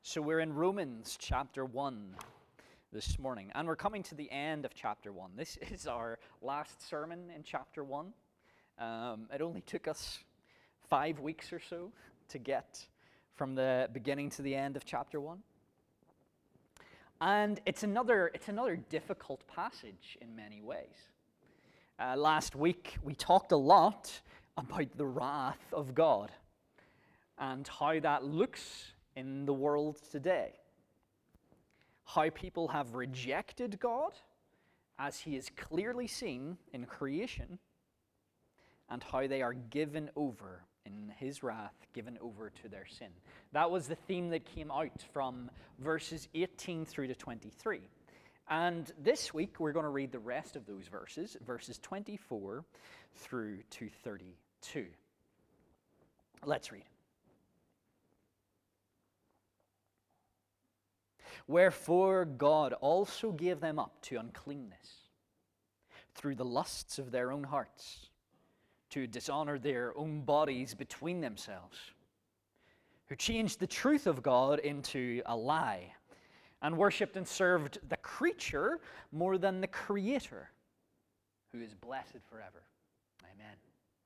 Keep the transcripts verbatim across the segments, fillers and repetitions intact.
So we're in Romans chapter one this morning, and we're coming to the end of chapter one. This is our last sermon in chapter one. Um, it only took us five weeks or so to get from the beginning to the end of chapter one. And it's another, it's another difficult passage in many ways. Uh, last week, we talked a lot about the wrath of God and how that looks in the world today. How people have rejected God as he is clearly seen in creation, and how they are given over in his wrath, given over to their sin. That was the theme that came out from verses eighteen through to twenty-three. And this week we're going to read the rest of those verses, verses twenty-four through to thirty-two. Let's read. Wherefore God also gave them up to uncleanness through the lusts of their own hearts, to dishonor their own bodies between themselves, who changed the truth of God into a lie, and worshipped and served the creature more than the Creator, who is blessed forever. Amen.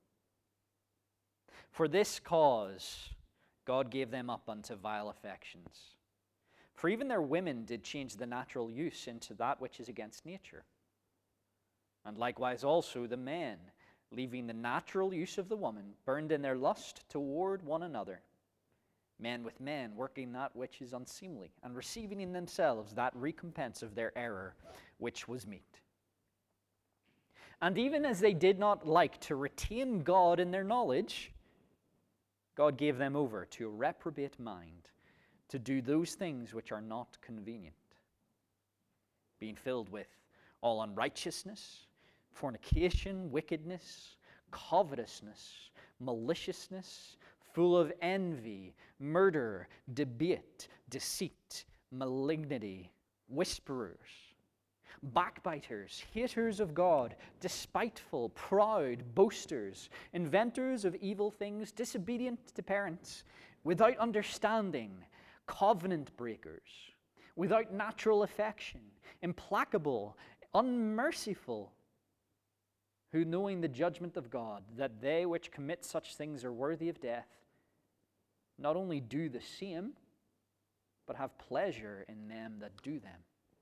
For this cause God gave them up unto vile affections. For even their women did change the natural use into that which is against nature. And likewise also the men, leaving the natural use of the woman, burned in their lust toward one another, men with men, working that which is unseemly, and receiving in themselves that recompense of their error which was meet. And even as they did not like to retain God in their knowledge, God gave them over to a reprobate mind, to do those things which are not convenient, being filled with all unrighteousness, fornication, wickedness, covetousness, maliciousness, full of envy, murder, debate, deceit, malignity, whisperers, backbiters, haters of God, despiteful, proud, boasters, inventors of evil things, disobedient to parents, without understanding, covenant breakers, without natural affection, implacable, unmerciful, who knowing the judgment of God, that they which commit such things are worthy of death, not only do the same, but have pleasure in them that do them.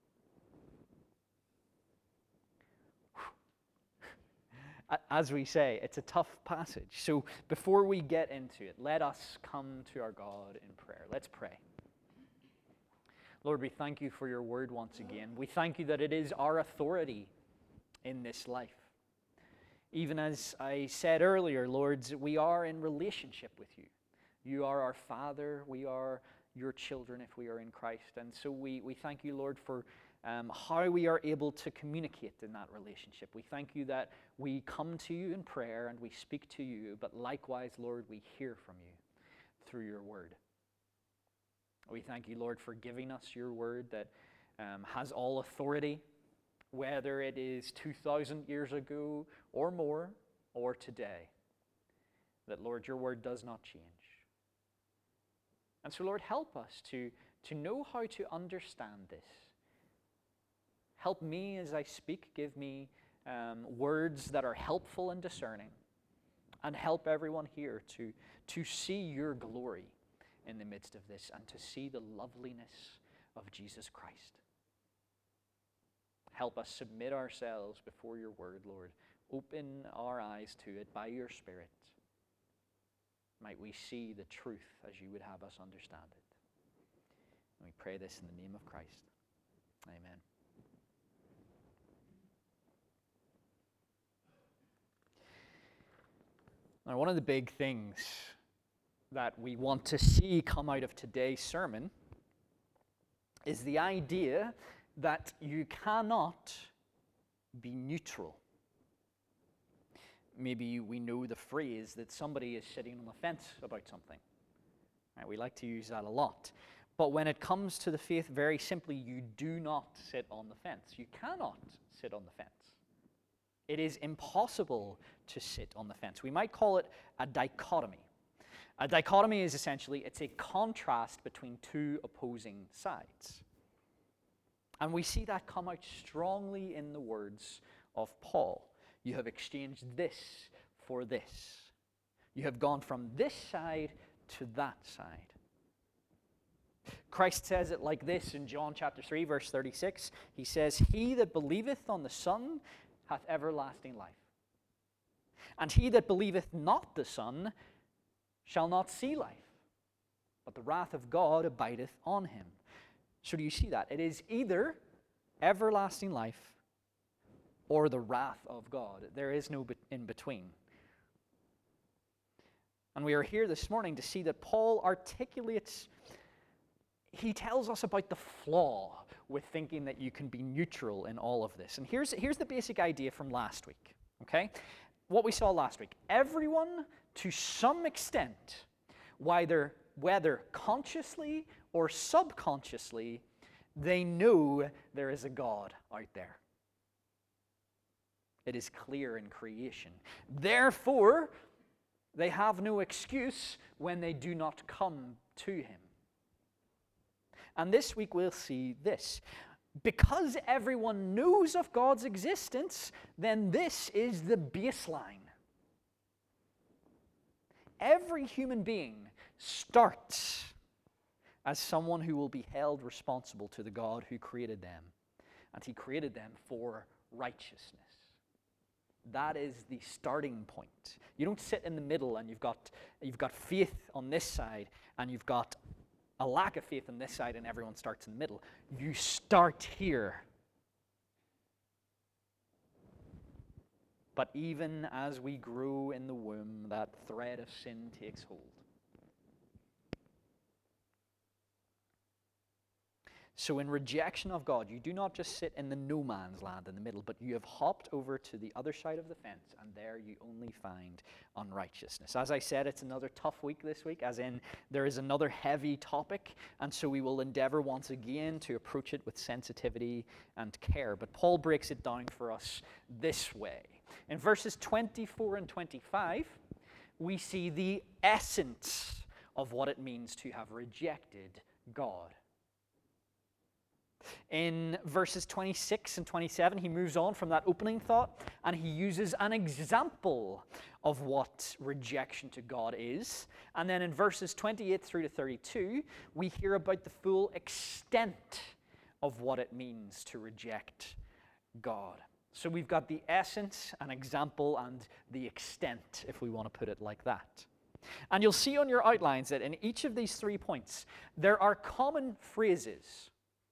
As we say, it's a tough passage. So before we get into it, let us come to our God in prayer. Let's pray. Lord, we thank you for your word once again. We thank you that it is our authority in this life. Even as I said earlier, Lord, we are in relationship with you. You are our Father. We are your children if we are in Christ. And so we, we thank you, Lord, for um, how we are able to communicate in that relationship. We thank you that we come to you in prayer and we speak to you, but likewise, Lord, we hear from you through your word. We thank you, Lord, for giving us your word that um, has all authority, whether it is two thousand years ago or more, or today. That, Lord, your word does not change. And so, Lord, help us to, to know how to understand this. Help me as I speak. Give me um, words that are helpful and discerning. And help everyone here to, to see your glory in the midst of this and to see the loveliness of Jesus Christ. Help us submit ourselves before your word, Lord. Open our eyes to it by your Spirit. Might we see the truth as you would have us understand it. And we pray this in the name of Christ. Amen. Now, one of the big things that we want to see come out of today's sermon is the idea that you cannot be neutral. Maybe we know the phrase that somebody is sitting on the fence about something. Right, we like to use that a lot. But when it comes to the faith, very simply, you do not sit on the fence. You cannot sit on the fence. It is impossible to sit on the fence. We might call it a dichotomy. A dichotomy is essentially, it's a contrast between two opposing sides. And we see that come out strongly in the words of Paul. You have exchanged this for this. You have gone from this side to that side. Christ says it like this in John chapter three, verse thirty-six. He says, "He that believeth on the Son hath everlasting life. And he that believeth not the Son shall not see life, but the wrath of God abideth on him." So do you see that? It is either everlasting life or the wrath of God. There is no in between. And we are here this morning to see that Paul articulates, he tells us about the flaw with thinking that you can be neutral in all of this. And here's, here's the basic idea from last week, okay? What we saw last week. Everyone, to some extent, whether, whether consciously or subconsciously, they know there is a God out there. It is clear in creation. Therefore, they have no excuse when they do not come to him. And this week we'll see this. Because everyone knows of God's existence, then this is the baseline. Every human being starts as someone who will be held responsible to the God who created them. And he created them for righteousness. That is the starting point. You don't sit in the middle and you've got, you've got faith on this side and you've got a lack of faith on this side and everyone starts in the middle. You start here. But even as we grow in the womb, that thread of sin takes hold. So in rejection of God, you do not just sit in the no man's land in the middle, but you have hopped over to the other side of the fence, and there you only find unrighteousness. As I said, it's another tough week this week, as in there is another heavy topic, and so we will endeavor once again to approach it with sensitivity and care. But Paul breaks it down for us this way. In verses twenty-four and twenty-five, we see the essence of what it means to have rejected God. In verses twenty-six and twenty-seven, he moves on from that opening thought, and he uses an example of what rejection to God is. And then in verses twenty-eight through to thirty-two, we hear about the full extent of what it means to reject God. So we've got the essence, an example, and the extent, if we want to put it like that. And you'll see on your outlines that in each of these three points, there are common phrases.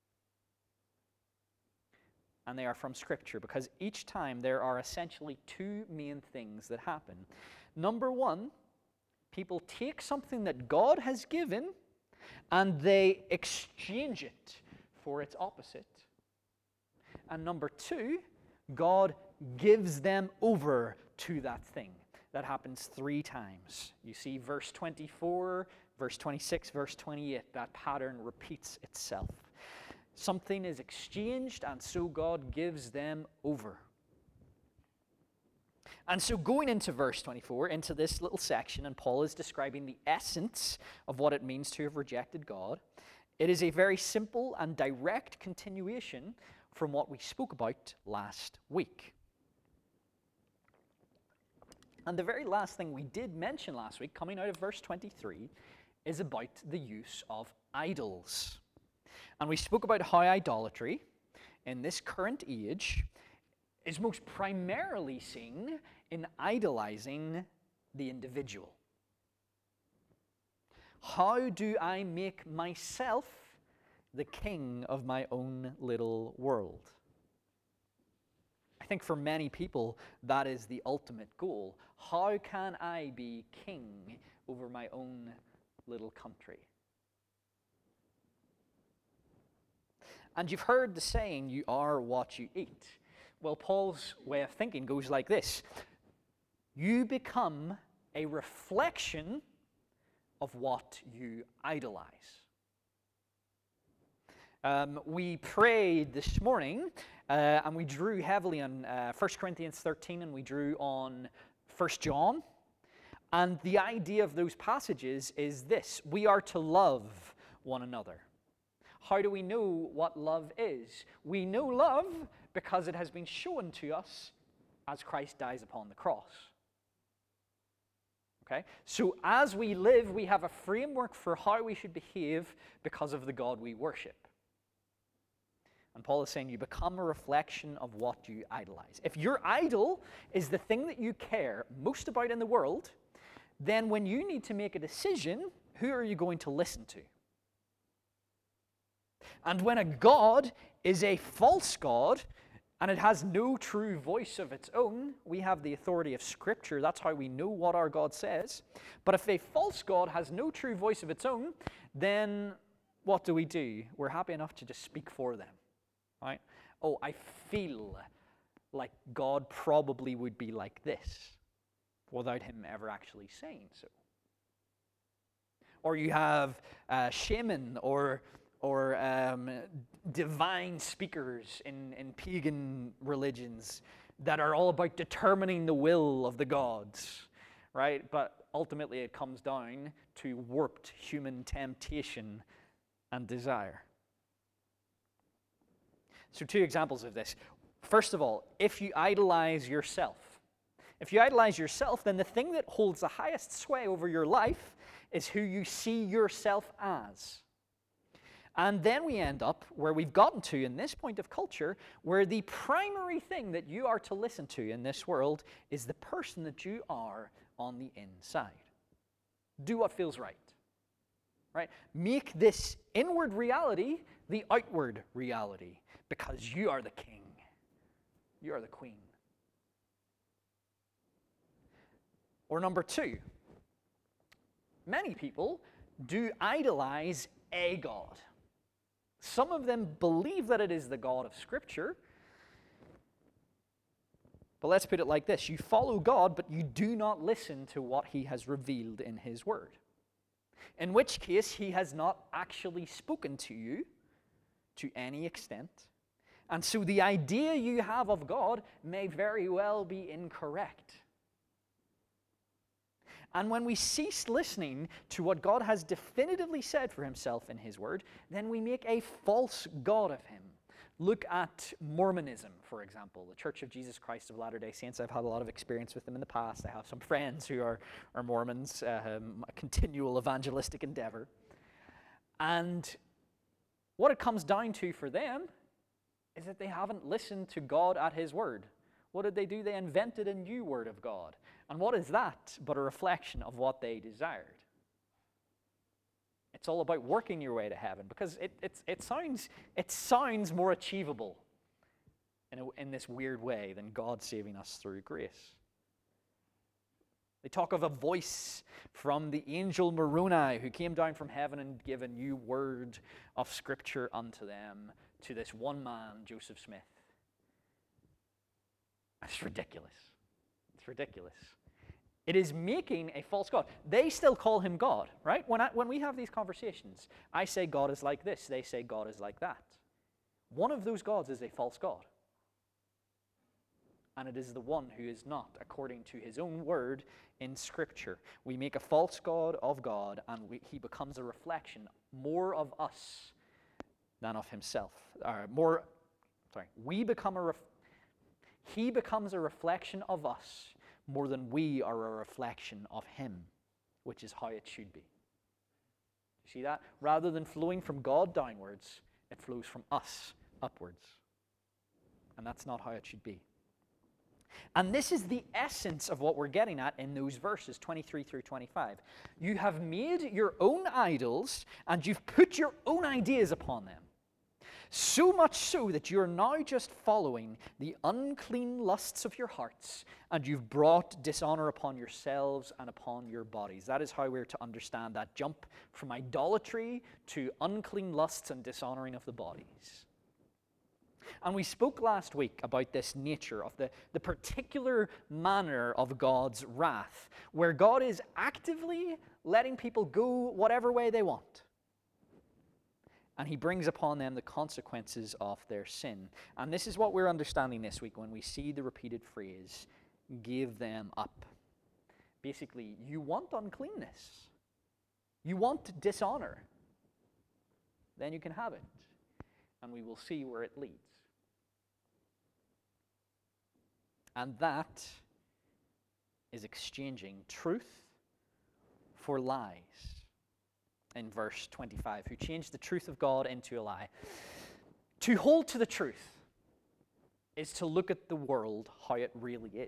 And they are from Scripture, because each time there are essentially two main things that happen. Number one, people take something that God has given and they exchange it for its opposite. And number two, God gives them over to that thing. That happens three times. You see verse twenty-four, verse twenty-six, verse twenty-eight. That pattern repeats itself. Something is exchanged, and so God gives them over. And so going into verse twenty-four, into this little section, and Paul is describing the essence of what it means to have rejected God. It is a very simple and direct continuation from what we spoke about last week. And the very last thing we did mention last week, coming out of verse twenty-three, is about the use of idols. And we spoke about how idolatry, in this current age, is most primarily seen in idolizing the individual. How do I make myself the king of my own little world? I think for many people, that is the ultimate goal. How can I be king over my own little country? And you've heard the saying, you are what you eat. Well, Paul's way of thinking goes like this. You become a reflection of what you idolize. Um, we prayed this morning, uh, and we drew heavily on uh, First Corinthians thirteen, and we drew on First John. And the idea of those passages is this: we are to love one another. How do we know what love is? We know love because it has been shown to us as Christ dies upon the cross. Okay? So as we live, we have a framework for how we should behave because of the God we worship. And Paul is saying you become a reflection of what you idolize. If your idol is the thing that you care most about in the world, then when you need to make a decision, who are you going to listen to? And when a God is a false God, and it has no true voice of its own, we have the authority of Scripture. That's how we know what our God says. But if a false God has no true voice of its own, then what do we do? We're happy enough to just speak for them. Right? Oh, I feel like God probably would be like this, without him ever actually saying so. Or you have uh, shaman or or um, divine speakers in, in pagan religions that are all about determining the will of the gods, right? But ultimately it comes down to warped human temptation and desire. So two examples of this. First of all, if you idolize yourself, if you idolize yourself, then the thing that holds the highest sway over your life is who you see yourself as. And then we end up where we've gotten to in this point of culture, where the primary thing that you are to listen to in this world is the person that you are on the inside. Do what feels right. Right? Make this inward reality the outward reality, because you are the king. You are the queen. Or number two, many people do idolize a God. Some of them believe that it is the God of Scripture. But let's put it like this. You follow God, but you do not listen to what he has revealed in his word. In which case, he has not actually spoken to you to any extent. And so the idea you have of God may very well be incorrect. And when we cease listening to what God has definitively said for himself in his word, then we make a false God of him. Look at Mormonism, for example, the Church of Jesus Christ of Latter-day Saints. I've had a lot of experience with them in the past. I have some friends who are, are Mormons, um, a continual evangelistic endeavor. And what it comes down to for them is that they haven't listened to God at his word. What did they do? They invented a new word of God. And what is that but a reflection of what they desired? It's all about working your way to heaven, because it, it, it, sounds, it sounds more achievable in, a, in this weird way than God saving us through grace. They talk of a voice from the angel Moroni who came down from heaven and gave a new word of Scripture unto them, to this one man, Joseph Smith. That's ridiculous. It's ridiculous. It is making a false God. They still call him God, right? When, I, when we have these conversations, I say God is like this. They say God is like that. One of those gods is a false God. And it is the one who is not, according to his own word in Scripture. We make a false God of God, and we, he becomes a reflection more of us than of himself. Or more, sorry, we become a ref, he becomes a reflection of us more than we are a reflection of him, which is how it should be. You see that? Rather than flowing from God downwards, it flows from us upwards. And that's not how it should be. And this is the essence of what we're getting at in those verses, twenty-three through twenty-five. You have made your own idols, and you've put your own ideas upon them. So much so that you're now just following the unclean lusts of your hearts, and you've brought dishonor upon yourselves and upon your bodies. That is how we're to understand that jump from idolatry to unclean lusts and dishonoring of the bodies. And we spoke last week about this nature of the, the particular manner of God's wrath, where God is actively letting people go whatever way they want. And he brings upon them the consequences of their sin. And this is what we're understanding this week when we see the repeated phrase, give them up. basically, you want uncleanness. You want dishonor. Then you can have it. And we will see where it leads. And that is exchanging truth for lies. In verse twenty-five, who changed the truth of God into a lie. To hold to the truth is to look at the world how it really is.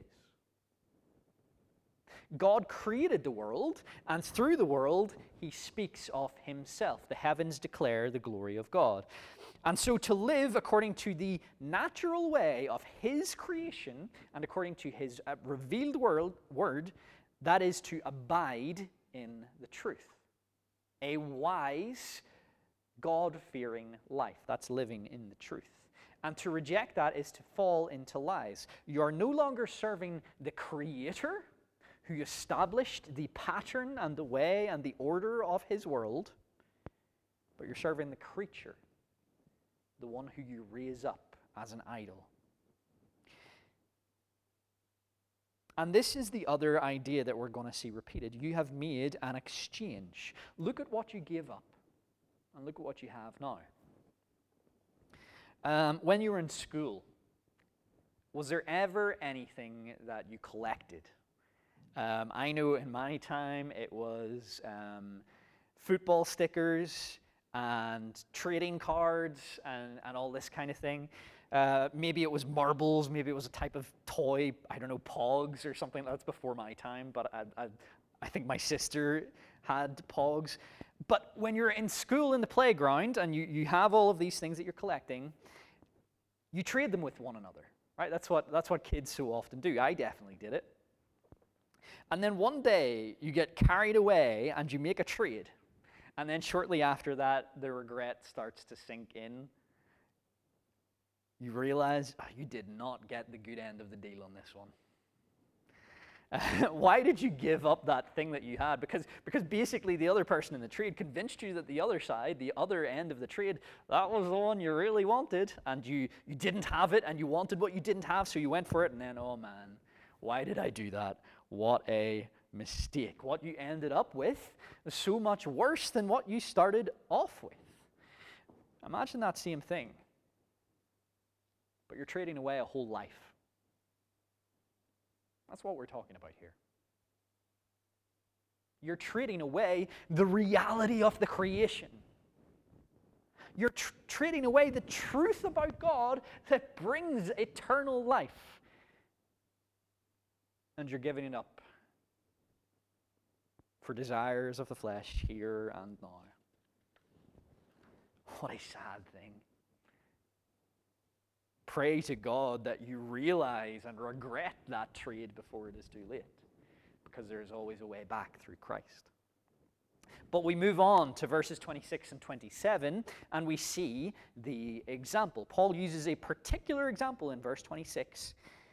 God created the world, and through the world, he speaks of himself. The heavens declare the glory of God. And so to live according to the natural way of his creation and according to his uh, revealed world, word, that is to abide in the truth. A wise, God-fearing life. That's living in the truth. And to reject that is to fall into lies. You are no longer serving the Creator who established the pattern and the way and the order of his world, but you're serving the creature, the one who you raise up as an idol. And this is the other idea that we're going to see repeated. You have made an exchange. Look at what you gave up, and look at what you have now. Um, when you were in school, was there ever anything that you collected? Um, I know in my time it was um, football stickers and trading cards and, and all this kind of thing. Uh, maybe it was marbles, maybe it was a type of toy, I don't know, Pogs or something. That's before my time, but I, I, I think my sister had Pogs. But when you're in school in the playground and you, you have all of these things that you're collecting, you trade them with one another, right? That's what, that's what kids so often do. I definitely did it. And then one day you get carried away and you make a trade. And then shortly after that, the regret starts to sink in. You realize, oh, you did not get the good end of the deal on this one. Uh, why did you give up that thing that you had? Because, because basically the other person in the trade convinced you that the other side, the other end of the trade, that was the one you really wanted, and you, you didn't have it, and you wanted what you didn't have, so you went for it, and then, oh man, why did I do that? What a mistake. What you ended up with is so much worse than what you started off with. Imagine that same thing. But you're trading away a whole life. That's what we're talking about here. You're trading away the reality of the creation. You're tr- trading away the truth about God that brings eternal life. And you're giving it up for desires of the flesh here and now. What a sad thing. Pray to God that you realize and regret that trade before it is too late, because there is always a way back through Christ. But we move on to verses twenty-six and twenty-seven, and we see the example. Paul uses a particular example in verse twenty-six.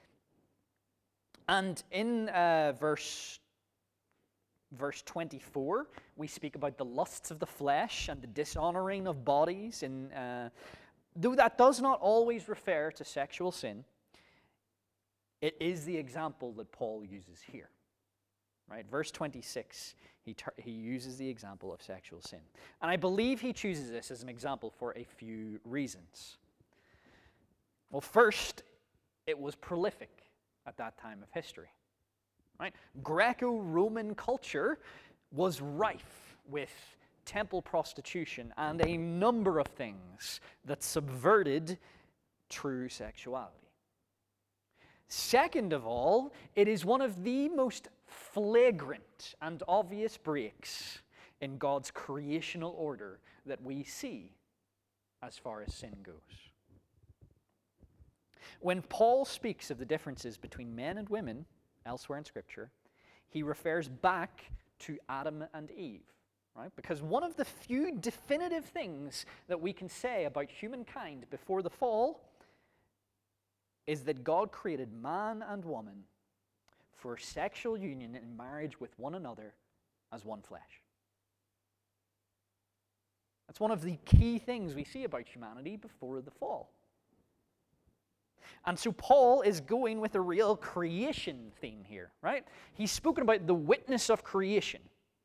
And in uh, verse, verse twenty-four, we speak about the lusts of the flesh and the dishonoring of bodies. In, uh, though that does not always refer to sexual sin, it is the example that Paul uses here. Right? Verse twenty-six, he, ter- he uses the example of sexual sin. And I believe he chooses this as an example for a few reasons. Well, first, it was prolific at that time of history. Right? Greco-Roman culture was rife with temple prostitution and a number of things that subverted true sexuality. Second of all, it is one of the most flagrant and obvious breaks in God's creational order that we see as far as sin goes. When Paul speaks of the differences between men and women elsewhere in Scripture, he refers back to Adam and Eve, right? Because one of the few definitive things that we can say about humankind before the fall is that God created man and woman for sexual union and marriage with one another as one flesh. That's one of the key things we see about humanity before the fall. And so Paul is going with a real creation theme here, right? He's spoken about the witness of creation.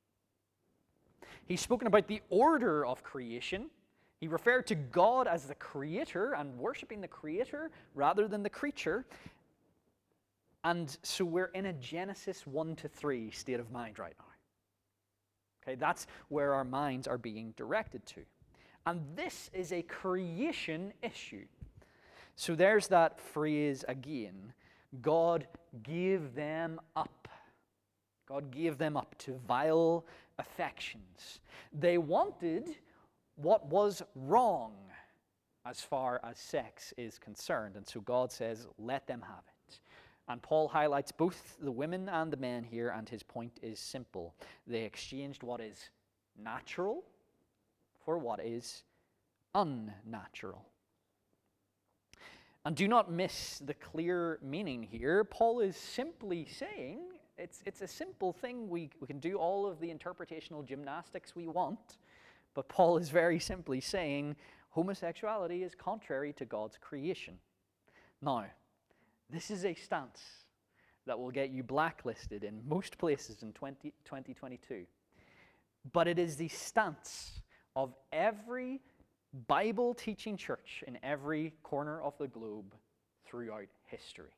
He's spoken about the order of creation. He referred to God as the creator and worshiping the creator rather than the creature. And so we're in a Genesis one to three state of mind right now. Okay, that's where our minds are being directed to. And this is a creation issue. So there's that phrase again. God gave them up. God gave them up to vile affections. They wanted what was wrong as far as sex is concerned. And so God says, let them have it. And Paul highlights both the women and the men here, and his point is simple. They exchanged what is natural for what is unnatural. And do not miss the clear meaning here. Paul is simply saying, it's, it's a simple thing. We, we can do all of the interpretational gymnastics we want, but Paul is very simply saying homosexuality is contrary to God's creation. Now, this is a stance that will get you blacklisted in most places in twenty twenty-two. But it is the stance of every Bible-teaching church in every corner of the globe throughout history.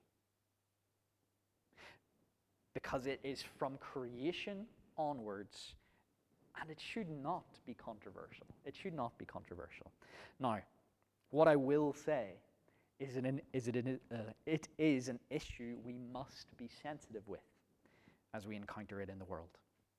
Because it is from creation onwards, and it should not be controversial. It should not be controversial. Now, what I will say is it, an, is it, an, uh, it is an issue we must be sensitive with as we encounter it in the world.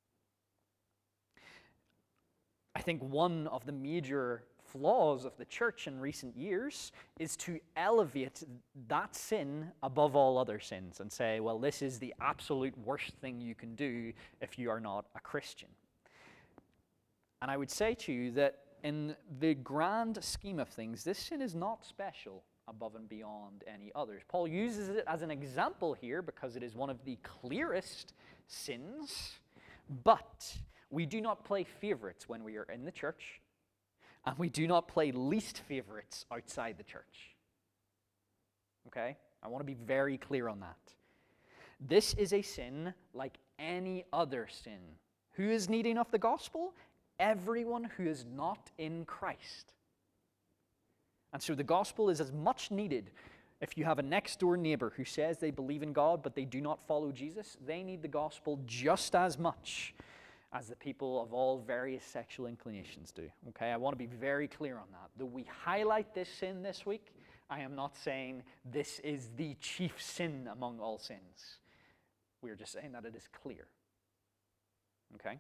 I think one of the major flaws of the church in recent years is to elevate that sin above all other sins and say, well, this is the absolute worst thing you can do if you are not a Christian. And I would say to you that in the grand scheme of things, this sin is not special above and beyond any others. Paul uses it as an example here because it is one of the clearest sins, but we do not play favorites when we are in the church, and we do not play least favorites outside the church. Okay? I want to be very clear on that. This is a sin like any other sin. Who is needing of the gospel? Everyone who is not in Christ. And so the gospel is as much needed. If you have a next-door neighbor who says they believe in God but they do not follow Jesus, they need the gospel just as much as the people of all various sexual inclinations do. Okay, I want to be very clear on that. Though we highlight this sin this week, I am not saying this is the chief sin among all sins. We are just saying that it is clear. Okay?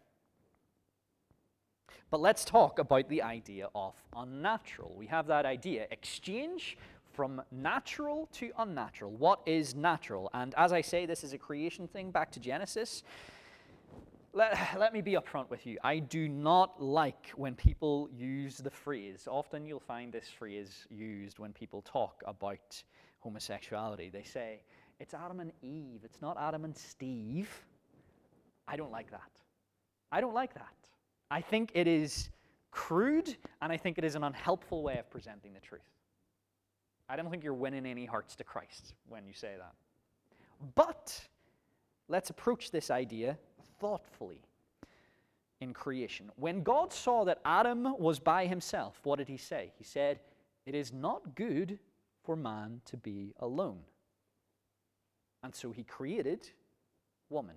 But let's talk about the idea of unnatural. We have that idea, exchange from natural to unnatural. What is natural? And as I say, this is a creation thing, back to Genesis. Let, let me be upfront with you. I do not like when people use the phrase. Often you'll find this phrase used when people talk about homosexuality. They say, it's Adam and Eve, it's not Adam and Steve. I don't like that. I don't like that. I think it is crude, and I think it is an unhelpful way of presenting the truth. I don't think you're winning any hearts to Christ when you say that. But let's approach this idea thoughtfully in creation. When God saw that Adam was by himself, what did he say? He said, it is not good for man to be alone. And so he created woman.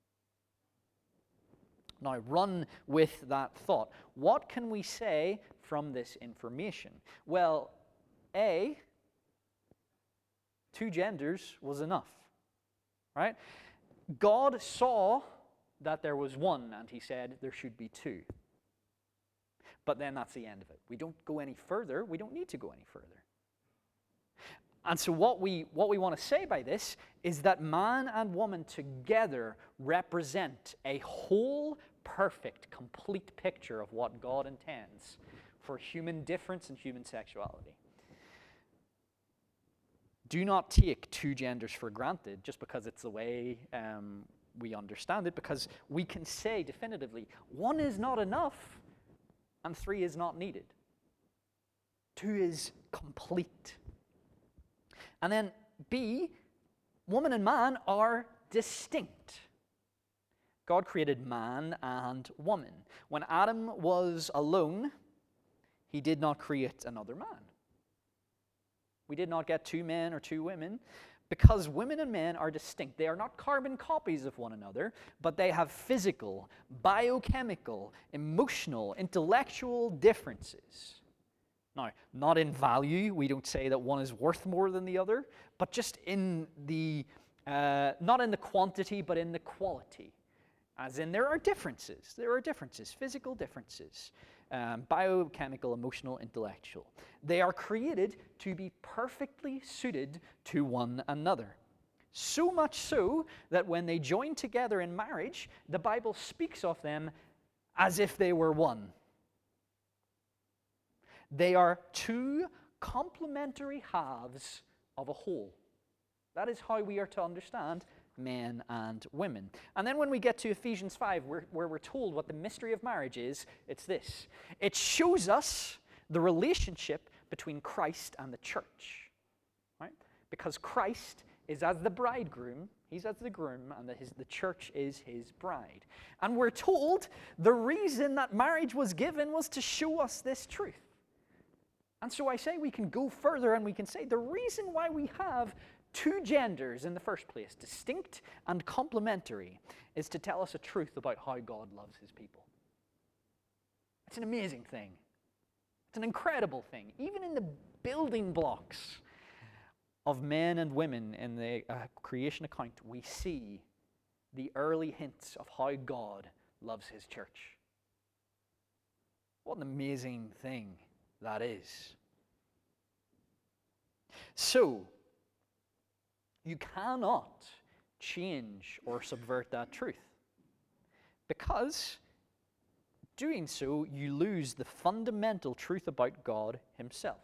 Now run with that thought. What can we say from this information? Well, A, two genders was enough, right? God saw that there was one, and he said there should be two. But then that's the end of it. We don't go any further. We don't need to go any further. And so what we, what we want to say by this is that man and woman together represent a whole, perfect, complete picture of what God intends for human difference and human sexuality. Do not take two genders for granted just because it's the way um, we understand it, because we can say definitively, one is not enough and three is not needed. Two is complete. And then B, woman and man are distinct. God created man and woman. When Adam was alone, he did not create another man. We did not get two men or two women because women and men are distinct. They are not carbon copies of one another, but they have physical, biochemical, emotional, intellectual differences. Now, not in value. We don't say that one is worth more than the other, but just in the, uh, not in the quantity, but in the quality. As in, there are differences. There are differences, physical differences, um, biochemical, emotional, intellectual. They are created to be perfectly suited to one another. So much so that when they join together in marriage, the Bible speaks of them as if they were one. They are two complementary halves of a whole. That is how we are to understand men and women. And then when we get to Ephesians five, where, where we're told what the mystery of marriage is, it's this. It shows us the relationship between Christ and the church. Right? Because Christ is as the bridegroom, he's as the groom, and the, his, the church is his bride. And we're told the reason that marriage was given was to show us this truth. And so I say we can go further and we can say the reason why we have two genders in the first place, distinct and complementary, is to tell us a truth about how God loves his people. It's an amazing thing. It's an incredible thing. Even in the building blocks of men and women in the uh, creation account, we see the early hints of how God loves his church. What an amazing thing that is. So, you cannot change or subvert that truth, because doing so, you lose the fundamental truth about God himself.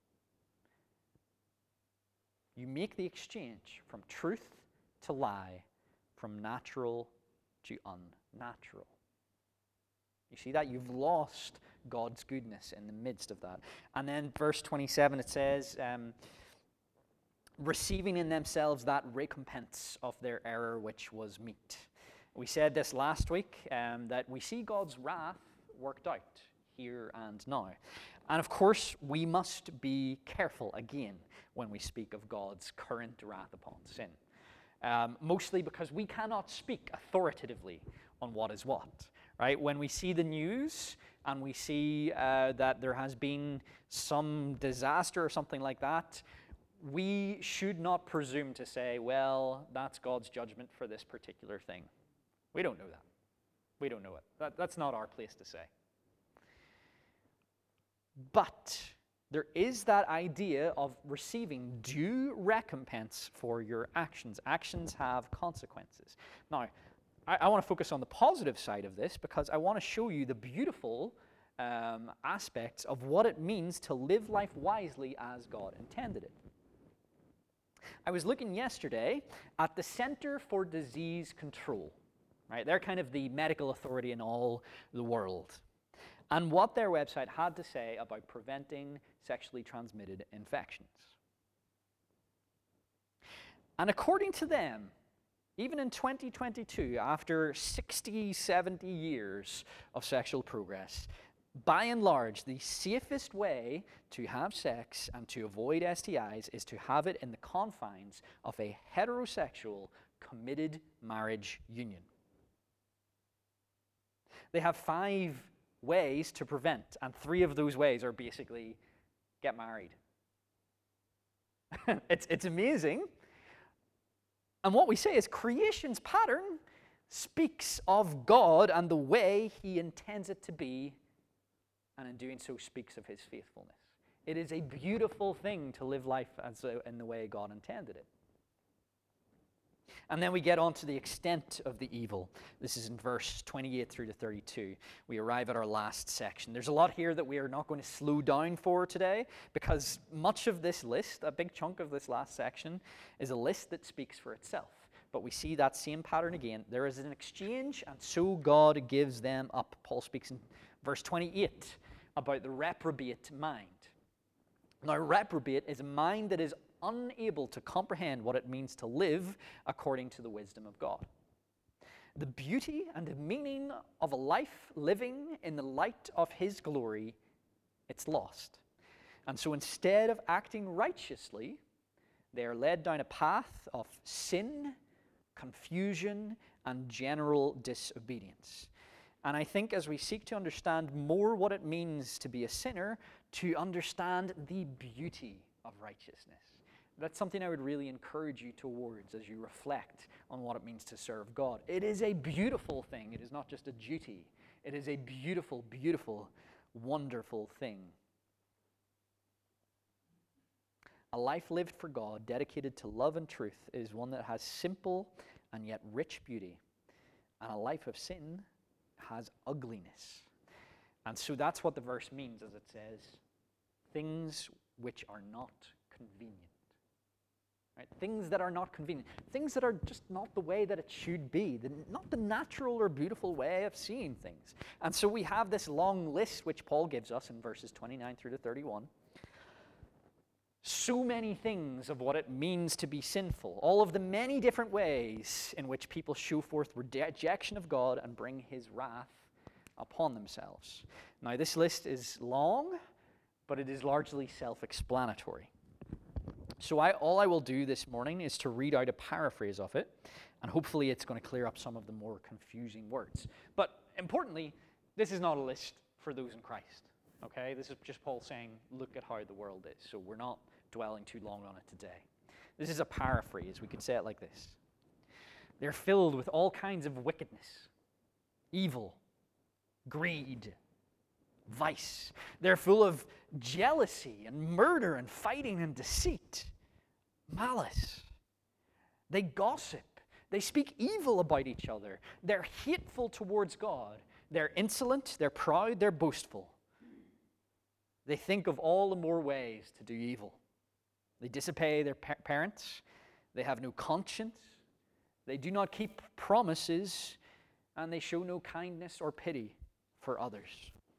You make the exchange from truth to lie, from natural to unnatural. You see that? You've lost God's goodness in the midst of that. And then verse twenty-seven, it says, um, receiving in themselves that recompense of their error which was meet. We said this last week, um, that we see God's wrath worked out here and now. And of course, we must be careful again when we speak of God's current wrath upon sin. Um, mostly because we cannot speak authoritatively on what is what. Right? When we see the news and we see uh, that there has been some disaster or something like that, we should not presume to say, well, that's God's judgment for this particular thing. We don't know that. We don't know it. That, that's not our place to say. But there is that idea of receiving due recompense for your actions. Actions have consequences. Now, I, I want to focus on the positive side of this because I want to show you the beautiful um, aspects of what it means to live life wisely as God intended it. I was looking yesterday at the Center for Disease Control. Right? They're kind of the medical authority in all the world. And what their website had to say about preventing sexually transmitted infections. And according to them, even in twenty twenty-two, after sixty, seventy years of sexual progress, by and large, the safest way to have sex and to avoid S T Is is to have it in the confines of a heterosexual, committed marriage union. They have five ways to prevent, and three of those ways are basically get married. it's, it's amazing. And what we say is creation's pattern speaks of God and the way he intends it to be, and in doing so speaks of his faithfulness. It is a beautiful thing to live life as a, in the way God intended it. And then we get on to the extent of the evil. This is in verse twenty-eight through to thirty-two. We arrive at our last section. There's a lot here that we are not going to slow down for today because much of this list, a big chunk of this last section, is a list that speaks for itself. But we see that same pattern again. There is an exchange, and so God gives them up. Paul speaks in verse twenty-eight about the reprobate mind. Now, reprobate is a mind that is unable to comprehend what it means to live according to the wisdom of God. The beauty and meaning of a life living in the light of His glory, it's lost. And so instead of acting righteously, they are led down a path of sin, confusion, and general disobedience. And I think as we seek to understand more what it means to be a sinner, to understand the beauty of righteousness. That's something I would really encourage you towards as you reflect on what it means to serve God. It is a beautiful thing. It is not just a duty. It is a beautiful, beautiful, wonderful thing. A life lived for God, dedicated to love and truth, is one that has simple and yet rich beauty. And a life of sin has ugliness. And so that's what the verse means as it says, things which are not convenient. Right? Things that are not convenient. Things that are just not the way that it should be. The, not the natural or beautiful way of seeing things. And so we have this long list which Paul gives us in verses twenty-nine through to thirty-one. So many things of what it means to be sinful. All of the many different ways in which people show forth rejection of God and bring His wrath upon themselves. Now this list is long, but it is largely self-explanatory. So I, all I will do this morning is to read out a paraphrase of it, and hopefully it's going to clear up some of the more confusing words. But importantly, this is not a list for those in Christ. Okay, this is just Paul saying, look at how the world is. So we're not dwelling too long on it today. This is a paraphrase. We could say it like this. They're filled with all kinds of wickedness, evil, greed, vice. They're full of jealousy and murder and fighting and deceit, malice. They gossip. They speak evil about each other. They're hateful towards God. They're insolent. They're proud. They're boastful. They think of all the more ways to do evil. They disobey their pa- parents. They have no conscience. They do not keep promises. And they show no kindness or pity for others.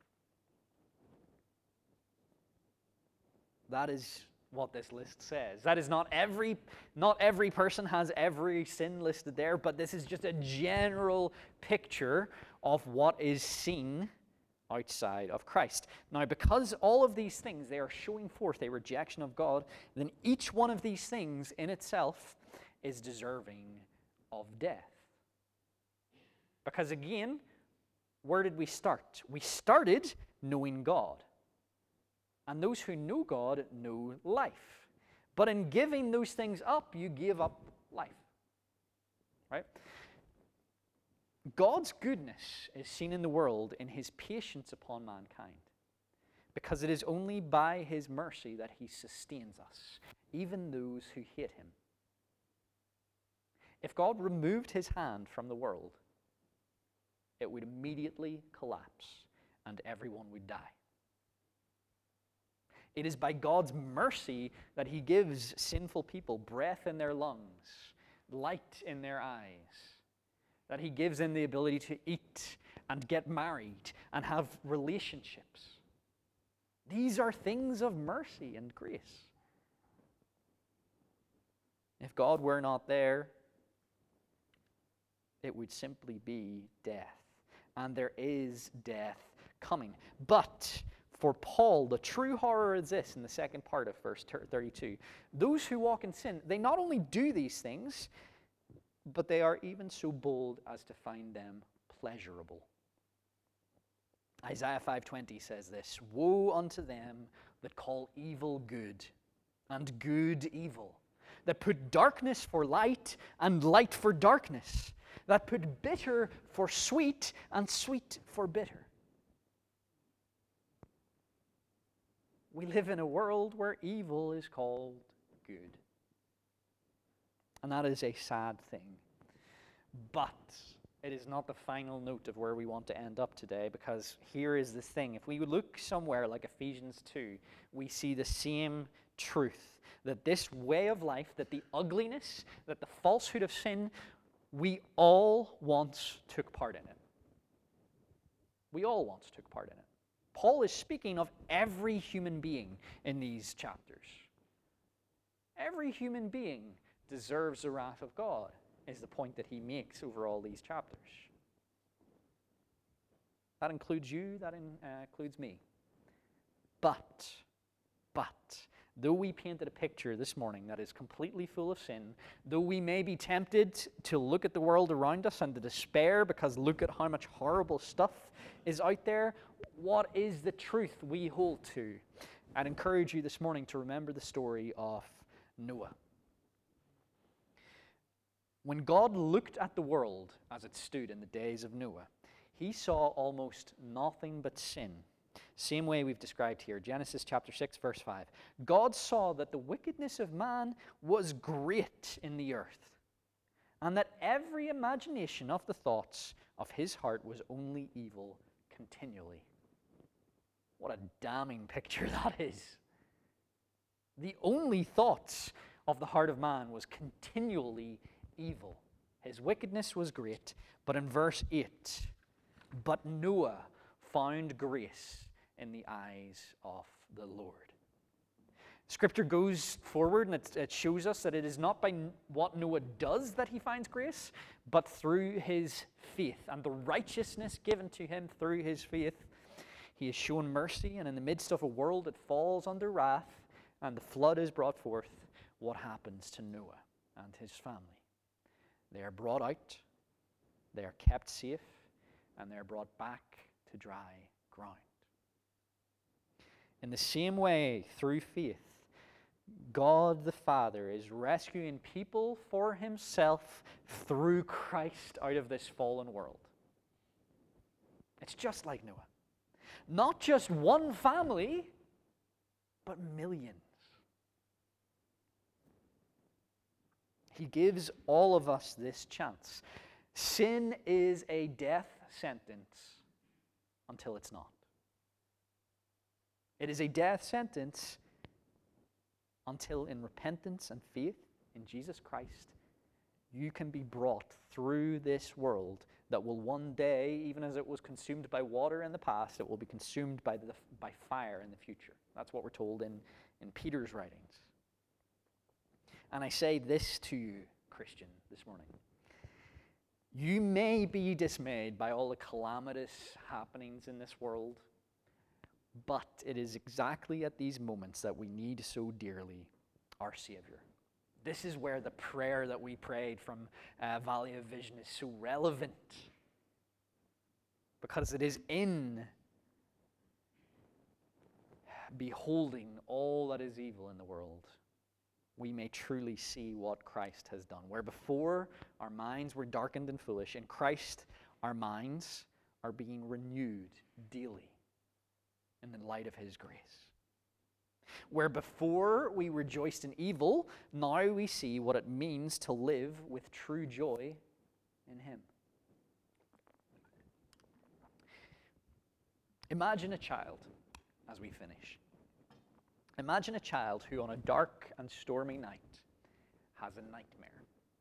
That is what this list says. That is not every, not every person has every sin listed there, but this is just a general picture of what is seen outside of Christ. Now, because all of these things, they are showing forth a rejection of God, then each one of these things in itself is deserving of death. Because again, where did we start? We started knowing God. And those who know God know life. But in giving those things up, you give up life. Right? God's goodness is seen in the world in His patience upon mankind. Because it is only by His mercy that He sustains us, even those who hate Him. If God removed His hand from the world, it would immediately collapse and everyone would die. It is by God's mercy that He gives sinful people breath in their lungs, light in their eyes, that He gives them the ability to eat and get married and have relationships. These are things of mercy and grace. If God were not there, it would simply be death. And there is death coming. But for Paul, the true horror is this in the second part of verse thirty-two. Those who walk in sin, they not only do these things, but they are even so bold as to find them pleasurable. Isaiah five twenty says this, "Woe unto them that call evil good, and good evil, that put darkness for light, and light for darkness, that put bitter for sweet, and sweet for bitter." We live in a world where evil is called good. And that is a sad thing. But it is not the final note of where we want to end up today, because here is the thing. If we look somewhere like Ephesians two, we see the same truth, that this way of life, that the ugliness, that the falsehood of sin, we all once took part in it. We all once took part in it. Paul is speaking of every human being in these chapters. Every human being deserves the wrath of God, is the point that he makes over all these chapters. That includes you, that in, uh, includes me. But, but, though we painted a picture this morning that is completely full of sin, though we may be tempted to look at the world around us and to despair because look at how much horrible stuff is out there, what is the truth we hold to? I'd encourage you this morning to remember the story of Noah. When God looked at the world as it stood in the days of Noah, he saw almost nothing but sin. Same way we've described here, Genesis chapter six, verse five. God saw that the wickedness of man was great in the earth, and that every imagination of the thoughts of his heart was only evil continually. What a damning picture that is. The only thoughts of the heart of man was continually evil. His wickedness was great, but in verse eight, but Noah found grace in the eyes of the Lord. Scripture goes forward and it, it shows us that it is not by what Noah does that he finds grace, but through his faith and the righteousness given to him through his faith. He has shown mercy, and in the midst of a world that falls under wrath and the flood is brought forth, what happens to Noah and his family? They are brought out, they are kept safe, and they are brought back to dry ground. In the same way, through faith, God the Father is rescuing people for himself through Christ out of this fallen world. It's just like Noah. Not just one family, but millions. He gives all of us this chance. Sin is a death sentence until it's not. It is a death sentence until in repentance and faith in Jesus Christ, you can be brought through this world that will one day, even as it was consumed by water in the past, it will be consumed by, the, by fire in the future. That's what we're told in, in Peter's writings. And I say this to you, Christian, this morning. You may be dismayed by all the calamitous happenings in this world, but it is exactly at these moments that we need so dearly our Savior. This is where the prayer that we prayed from uh, Valley of Vision is so relevant. Because it is in beholding all that is evil in the world, we may truly see what Christ has done. Where before our minds were darkened and foolish, in Christ our minds are being renewed daily in the light of his grace. Where before we rejoiced in evil, now we see what it means to live with true joy in him. Imagine a child, as we finish. Imagine a child who on a dark and stormy night has a nightmare.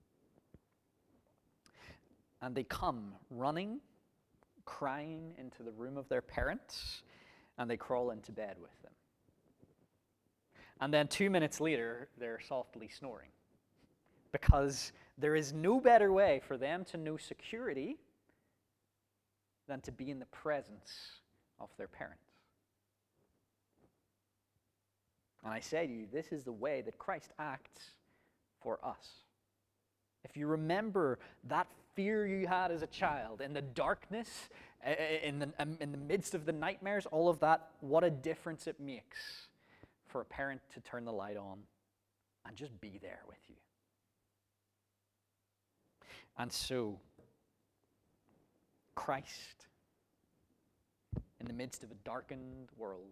And they come running, crying into the room of their parents, and they crawl into bed with them. And then two minutes later, they're softly snoring. Because there is no better way for them to know security than to be in the presence of their parents. And I say to you, this is the way that Christ acts for us. If you remember that fear you had as a child, in the darkness, in the, in the midst of the nightmares, all of that, what a difference it makes for a parent to turn the light on and just be there with you. And so, Christ, in the midst of a darkened world,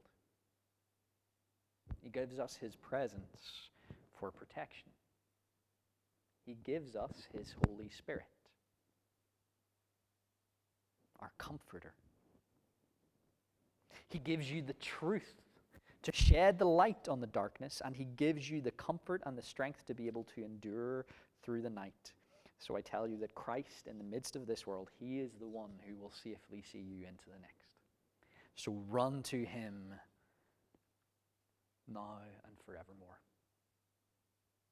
he gives us his presence for protection. He gives us his Holy Spirit, our comforter. He gives you the truth to shed the light on the darkness, and he gives you the comfort and the strength to be able to endure through the night. So I tell you that Christ, in the midst of this world, he is the one who will safely see you into the next. So run to him now and forevermore.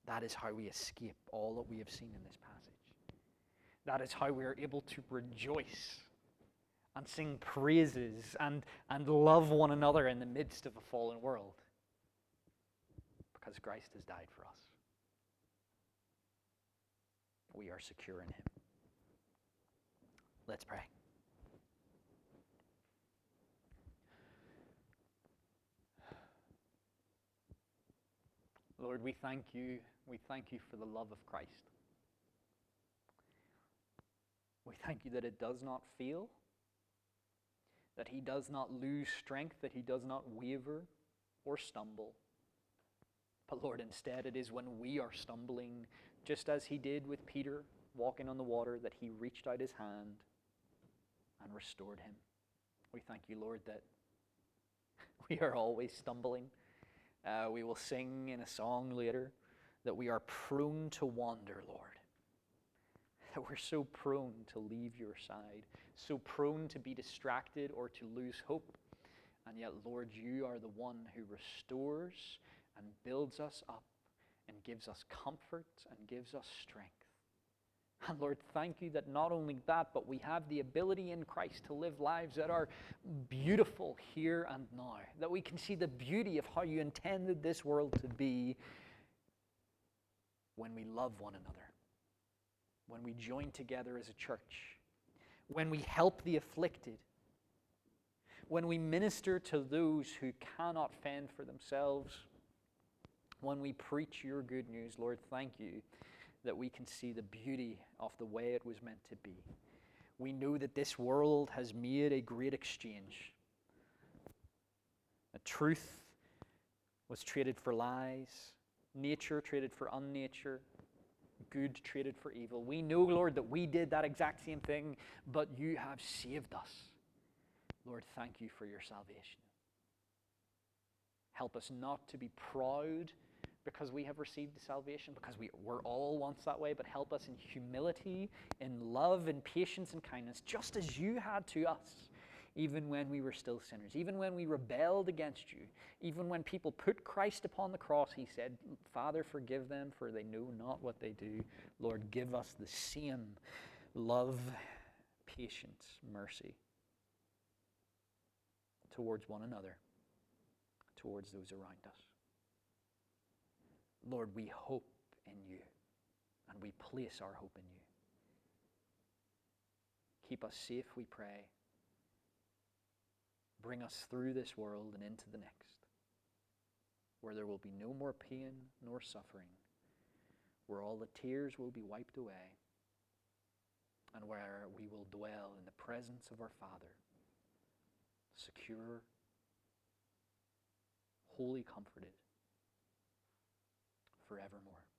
That is how we escape all that we have seen in this passage. That is how we are able to rejoice and sing praises and, and love one another in the midst of a fallen world. Because Christ has died for us. We are secure in him. Let's pray. Lord, we thank you. We thank you for the love of Christ. We thank you that it does not fail, that he does not lose strength, that he does not waver or stumble. But Lord, instead it is when we are stumbling, just as he did with Peter walking on the water, that he reached out his hand and restored him. We thank you, Lord, that we are always stumbling. Uh, we will sing in a song later that we are prone to wander, Lord. That we're so prone to leave your side, so prone to be distracted or to lose hope. And yet, Lord, you are the one who restores and builds us up and gives us comfort and gives us strength. And Lord, thank you that not only that, but we have the ability in Christ to live lives that are beautiful here and now. That we can see the beauty of how you intended this world to be when we love one another, when we join together as a church, when we help the afflicted, when we minister to those who cannot fend for themselves, when we preach your good news. Lord, thank you that we can see the beauty of the way it was meant to be. We know that this world has made a great exchange. The truth was traded for lies, nature traded for unnature, good traded for evil. We know, Lord, that we did that exact same thing, but you have saved us. Lord, thank you for your salvation. Help us not to be proud because we have received the salvation, because we were all once that way, but help us in humility, in love, in patience and kindness, just as you had to us, even when we were still sinners, even when we rebelled against you, even when people put Christ upon the cross. He said, Father, forgive them, for they know not what they do. Lord, give us the same love, patience, mercy towards one another, towards those around us. Lord, we hope in you, and we place our hope in you. Keep us safe, we pray. Bring us through this world and into the next, where there will be no more pain nor suffering, where all the tears will be wiped away, and where we will dwell in the presence of our Father, secure, wholly comforted, forevermore.